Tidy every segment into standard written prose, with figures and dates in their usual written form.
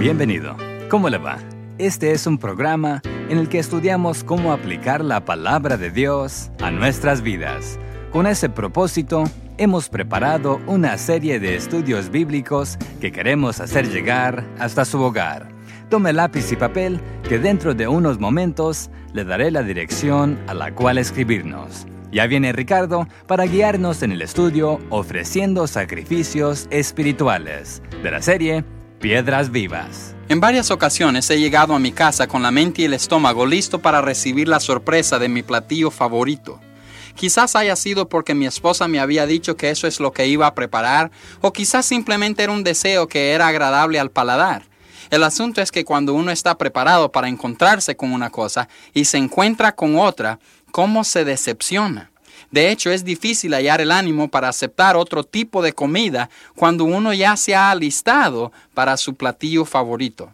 Bienvenido. ¿Cómo le va? Este es un programa en el que estudiamos cómo aplicar la palabra de Dios a nuestras vidas. Con ese propósito, hemos preparado una serie de estudios bíblicos que queremos hacer llegar hasta su hogar. Tome lápiz y papel, que dentro de unos momentos le daré la dirección a la cual escribirnos. Ya viene Ricardo para guiarnos en el estudio ofreciendo sacrificios espirituales de la serie Piedras Vivas. En varias ocasiones he llegado a mi casa con la mente y el estómago listo para recibir la sorpresa de mi platillo favorito. Quizás haya sido porque mi esposa me había dicho que eso es lo que iba a preparar, o quizás simplemente era un deseo que era agradable al paladar. El asunto es que cuando uno está preparado para encontrarse con una cosa y se encuentra con otra, ¿cómo se decepciona? De hecho, es difícil hallar el ánimo para aceptar otro tipo de comida cuando uno ya se ha alistado para su platillo favorito.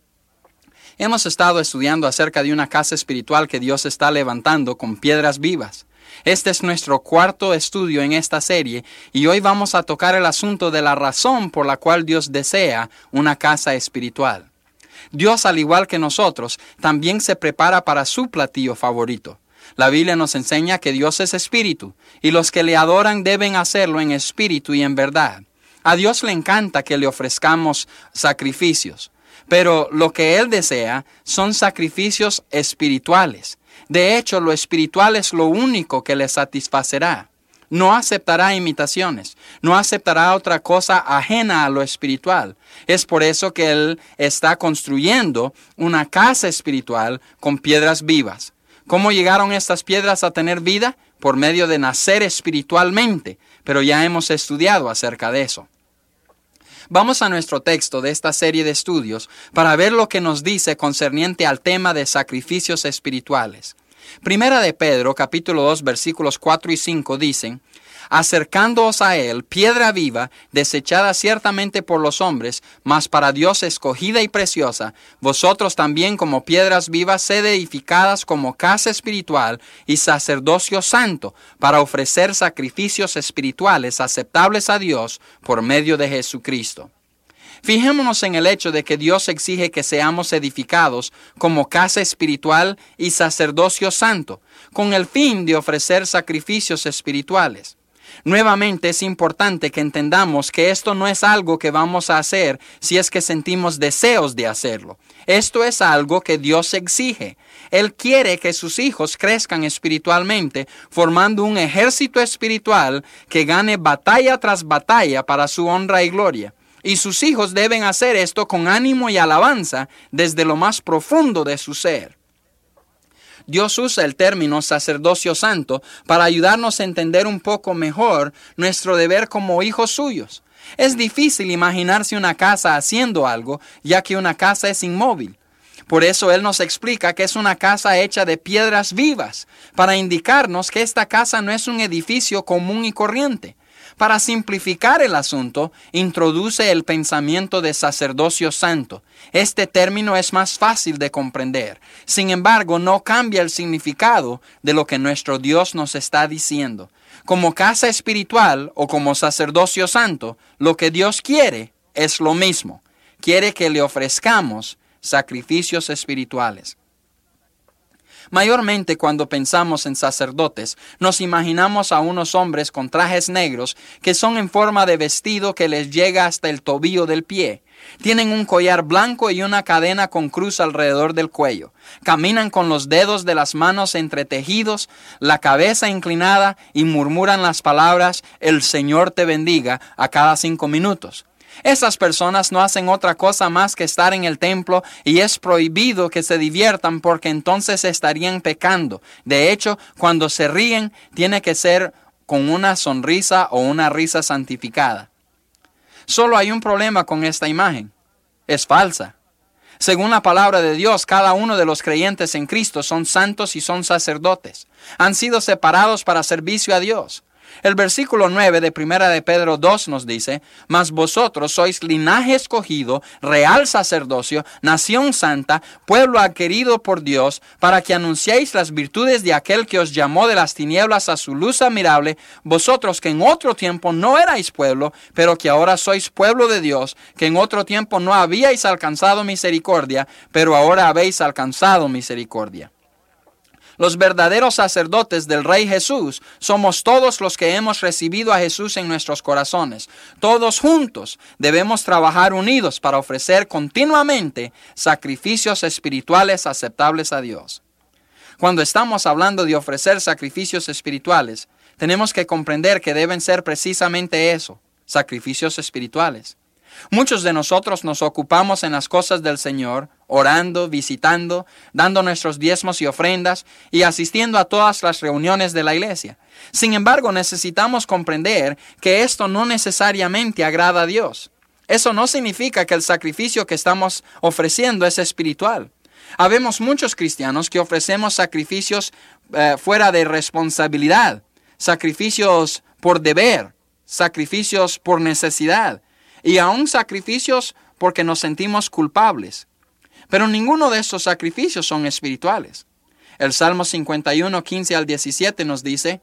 Hemos estado estudiando acerca de una casa espiritual que Dios está levantando con piedras vivas. Este es nuestro cuarto estudio en esta serie y hoy vamos a tocar el asunto de la razón por la cual Dios desea una casa espiritual. Dios, al igual que nosotros, también se prepara para su platillo favorito. La Biblia nos enseña que Dios es espíritu y los que le adoran deben hacerlo en espíritu y en verdad. A Dios le encanta que le ofrezcamos sacrificios, pero lo que Él desea son sacrificios espirituales. De hecho, lo espiritual es lo único que le satisfacerá. No aceptará imitaciones, no aceptará otra cosa ajena a lo espiritual. Es por eso que Él está construyendo una casa espiritual con piedras vivas. ¿Cómo llegaron estas piedras a tener vida? Por medio de nacer espiritualmente, pero ya hemos estudiado acerca de eso. Vamos a nuestro texto de esta serie de estudios para ver lo que nos dice concerniente al tema de sacrificios espirituales. Primera de Pedro, capítulo 2, versículos 4 y 5 dicen: acercándoos a Él, piedra viva, desechada ciertamente por los hombres, mas para Dios escogida y preciosa, vosotros también como piedras vivas sed edificadas como casa espiritual y sacerdocio santo, para ofrecer sacrificios espirituales aceptables a Dios por medio de Jesucristo. Fijémonos en el hecho de que Dios exige que seamos edificados como casa espiritual y sacerdocio santo, con el fin de ofrecer sacrificios espirituales. Nuevamente es importante que entendamos que esto no es algo que vamos a hacer si es que sentimos deseos de hacerlo. Esto es algo que Dios exige. Él quiere que sus hijos crezcan espiritualmente, formando un ejército espiritual que gane batalla tras batalla para su honra y gloria. Y sus hijos deben hacer esto con ánimo y alabanza desde lo más profundo de su ser. Dios usa el término sacerdocio santo para ayudarnos a entender un poco mejor nuestro deber como hijos suyos. Es difícil imaginarse una casa haciendo algo, ya que una casa es inmóvil. Por eso Él nos explica que es una casa hecha de piedras vivas, para indicarnos que esta casa no es un edificio común y corriente. Para simplificar el asunto, introduce el pensamiento de sacerdocio santo. Este término es más fácil de comprender. Sin embargo, no cambia el significado de lo que nuestro Dios nos está diciendo. Como casa espiritual o como sacerdocio santo, lo que Dios quiere es lo mismo. Quiere que le ofrezcamos sacrificios espirituales. Mayormente cuando pensamos en sacerdotes, nos imaginamos a unos hombres con trajes negros que son en forma de vestido que les llega hasta el tobillo del pie. Tienen un collar blanco y una cadena con cruz alrededor del cuello. Caminan con los dedos de las manos entretejidos, la cabeza inclinada y murmuran las palabras "El Señor te bendiga" a cada 5 minutos. Esas personas no hacen otra cosa más que estar en el templo y es prohibido que se diviertan porque entonces estarían pecando. De hecho, cuando se ríen, tiene que ser con una sonrisa o una risa santificada. Solo hay un problema con esta imagen. Es falsa. Según la palabra de Dios, cada uno de los creyentes en Cristo son santos y son sacerdotes. Han sido separados para servicio a Dios. El versículo 9 de 1 de Pedro 2 nos dice: mas vosotros sois linaje escogido, real sacerdocio, nación santa, pueblo adquirido por Dios, para que anunciéis las virtudes de aquel que os llamó de las tinieblas a su luz admirable, vosotros que en otro tiempo no erais pueblo, pero que ahora sois pueblo de Dios, que en otro tiempo no habíais alcanzado misericordia, pero ahora habéis alcanzado misericordia. Los verdaderos sacerdotes del Rey Jesús somos todos los que hemos recibido a Jesús en nuestros corazones. Todos juntos debemos trabajar unidos para ofrecer continuamente sacrificios espirituales aceptables a Dios. Cuando estamos hablando de ofrecer sacrificios espirituales, tenemos que comprender que deben ser precisamente eso, sacrificios espirituales. Muchos de nosotros nos ocupamos en las cosas del Señor, orando, visitando, dando nuestros diezmos y ofrendas y asistiendo a todas las reuniones de la iglesia. Sin embargo, necesitamos comprender que esto no necesariamente agrada a Dios. Eso no significa que el sacrificio que estamos ofreciendo es espiritual. Habemos muchos cristianos que ofrecemos sacrificios fuera de responsabilidad, sacrificios por deber, sacrificios por necesidad, y aún sacrificios porque nos sentimos culpables. Pero ninguno de estos sacrificios son espirituales. El Salmo 51, 15 al 17 nos dice: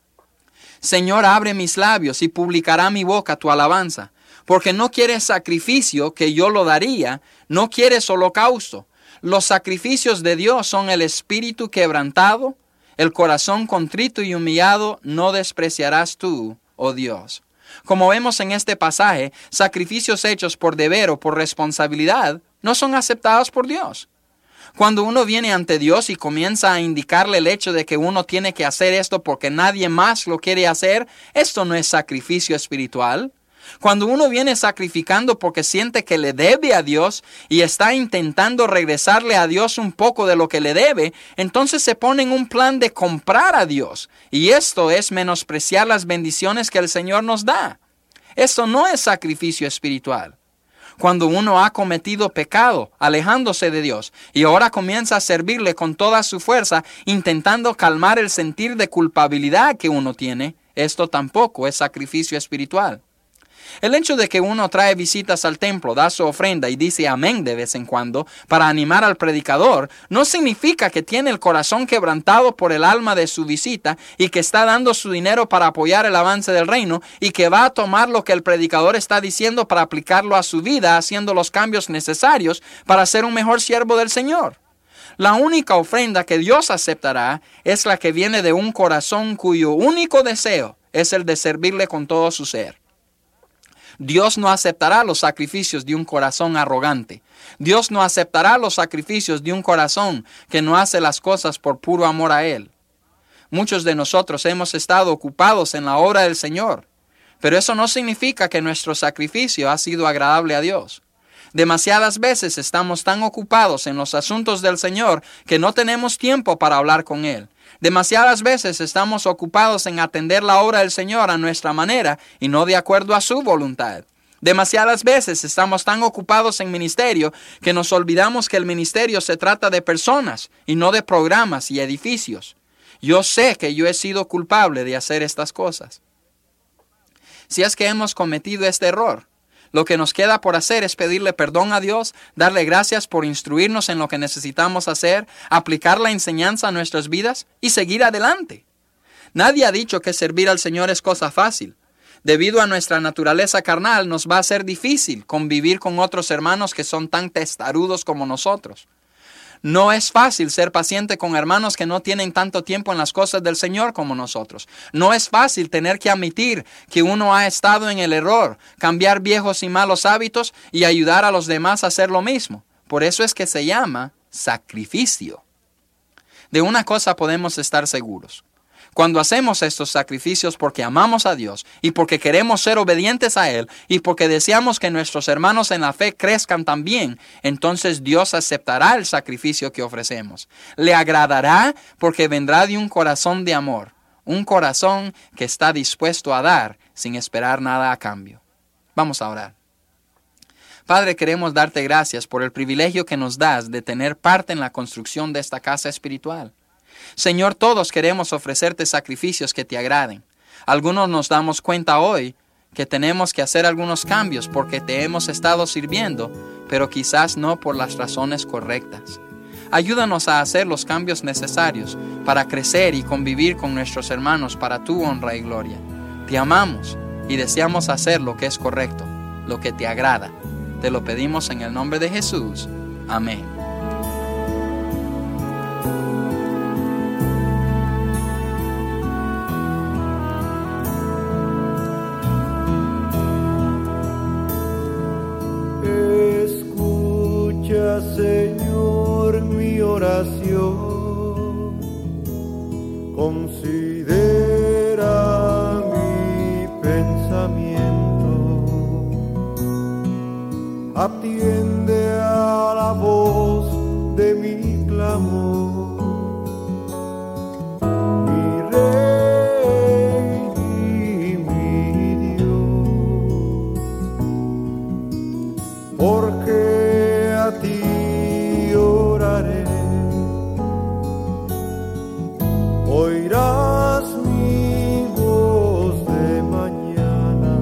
Señor, abre mis labios y publicará mi boca tu alabanza, porque no quieres sacrificio que yo lo daría, no quieres holocausto. Los sacrificios de Dios son el espíritu quebrantado, el corazón contrito y humillado no despreciarás tú, oh Dios. Como vemos en este pasaje, sacrificios hechos por deber o por responsabilidad no son aceptados por Dios. Cuando uno viene ante Dios y comienza a indicarle el hecho de que uno tiene que hacer esto porque nadie más lo quiere hacer, esto no es sacrificio espiritual. Cuando uno viene sacrificando porque siente que le debe a Dios y está intentando regresarle a Dios un poco de lo que le debe, entonces se pone en un plan de comprar a Dios. Y esto es menospreciar las bendiciones que el Señor nos da. Esto no es sacrificio espiritual. Cuando uno ha cometido pecado, alejándose de Dios, y ahora comienza a servirle con toda su fuerza, intentando calmar el sentir de culpabilidad que uno tiene, esto tampoco es sacrificio espiritual. El hecho de que uno trae visitas al templo, da su ofrenda y dice amén de vez en cuando para animar al predicador, no significa que tiene el corazón quebrantado por el alma de su visita y que está dando su dinero para apoyar el avance del reino y que va a tomar lo que el predicador está diciendo para aplicarlo a su vida, haciendo los cambios necesarios para ser un mejor siervo del Señor. La única ofrenda que Dios aceptará es la que viene de un corazón cuyo único deseo es el de servirle con todo su ser. Dios no aceptará los sacrificios de un corazón arrogante. Dios no aceptará los sacrificios de un corazón que no hace las cosas por puro amor a Él. Muchos de nosotros hemos estado ocupados en la obra del Señor, pero eso no significa que nuestro sacrificio ha sido agradable a Dios. Demasiadas veces estamos tan ocupados en los asuntos del Señor que no tenemos tiempo para hablar con Él. Demasiadas veces estamos ocupados en atender la obra del Señor a nuestra manera y no de acuerdo a su voluntad. Demasiadas veces estamos tan ocupados en ministerio que nos olvidamos que el ministerio se trata de personas y no de programas y edificios. Yo sé que yo he sido culpable de hacer estas cosas. Si es que hemos cometido este error, lo que nos queda por hacer es pedirle perdón a Dios, darle gracias por instruirnos en lo que necesitamos hacer, aplicar la enseñanza a nuestras vidas y seguir adelante. Nadie ha dicho que servir al Señor es cosa fácil. Debido a nuestra naturaleza carnal, nos va a ser difícil convivir con otros hermanos que son tan testarudos como nosotros. No es fácil ser paciente con hermanos que no tienen tanto tiempo en las cosas del Señor como nosotros. No es fácil tener que admitir que uno ha estado en el error, cambiar viejos y malos hábitos y ayudar a los demás a hacer lo mismo. Por eso es que se llama sacrificio. De una cosa podemos estar seguros. Cuando hacemos estos sacrificios porque amamos a Dios y porque queremos ser obedientes a Él y porque deseamos que nuestros hermanos en la fe crezcan también, entonces Dios aceptará el sacrificio que ofrecemos. Le agradará porque vendrá de un corazón de amor, un corazón que está dispuesto a dar sin esperar nada a cambio. Vamos a orar. Padre, queremos darte gracias por el privilegio que nos das de tener parte en la construcción de esta casa espiritual. Señor, todos queremos ofrecerte sacrificios que te agraden. Algunos nos damos cuenta hoy que tenemos que hacer algunos cambios porque te hemos estado sirviendo, pero quizás no por las razones correctas. Ayúdanos a hacer los cambios necesarios para crecer y convivir con nuestros hermanos para tu honra y gloria. Te amamos y deseamos hacer lo que es correcto, lo que te agrada. Te lo pedimos en el nombre de Jesús. Amén. Escucha, Señor, mi oración. Considera mi pensamiento. Atiende a la voz de mi clamor. Mi Rey y mi Dios. Porque a ti oraré. Oirás mi voz de mañana.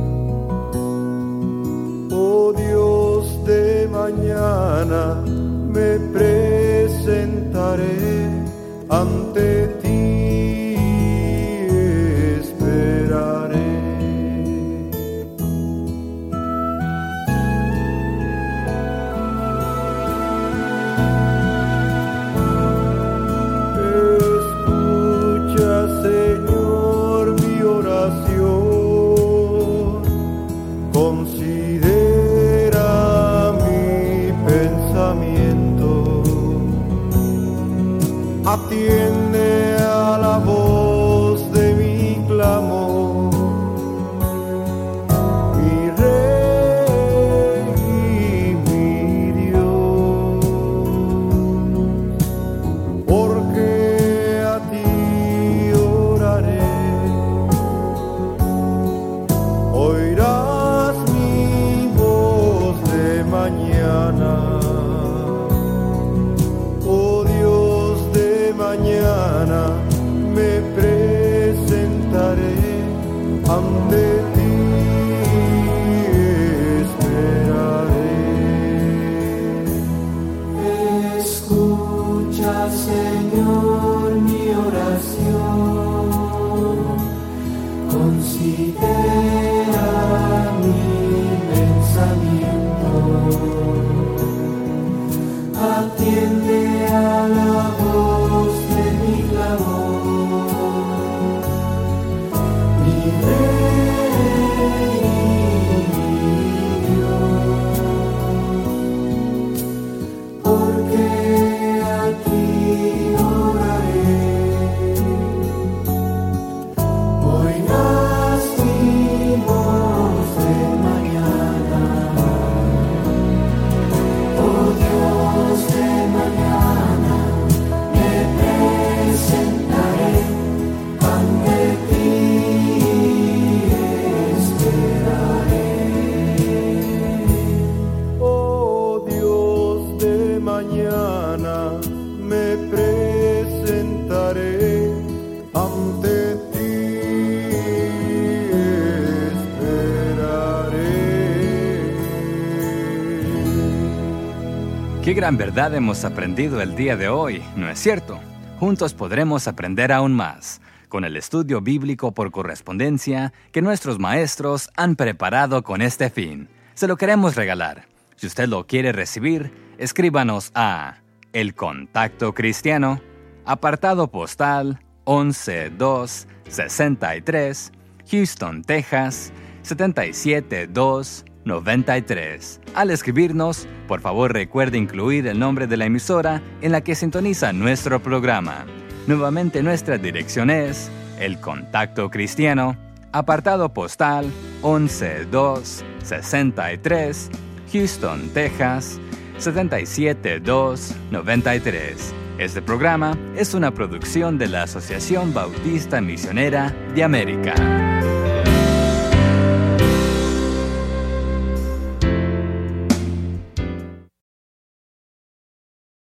Oh Dios, de mañana me presentaré ante ti, esperaré. Señor, mi oración, considera mi pensamiento, atiende a la voz de mi clamor, mi Rey y mi Dios, porque a ti oirás mi voz de mañana. Oh Dios, de mañana me presentaré ante ti, esperaré. Escucha, Señor, mi oración. Considera mi pensamiento, atiende a la voz de mi clamor, mi Rey y mi Dios, porque a ti oraré. Oirás mi voz de mañana. Oh Dios, de mañana me presentaré ante ti, esperaré. Oh Dios, de mañana me presentaré ante ti. Qué gran verdad hemos aprendido el día de hoy, ¿no es cierto? Juntos podremos aprender aún más con el estudio bíblico por correspondencia que nuestros maestros han preparado con este fin. Se lo queremos regalar. Si usted lo quiere recibir, escríbanos a El Contacto Cristiano, apartado postal 11263, Houston, Texas 77293. Al escribirnos, por favor recuerde incluir el nombre de la emisora en la que sintoniza nuestro programa. Nuevamente nuestra dirección es El Contacto Cristiano, apartado postal 11263, Houston, Texas 77293. Este programa es una producción de la Asociación Bautista Misionera de América.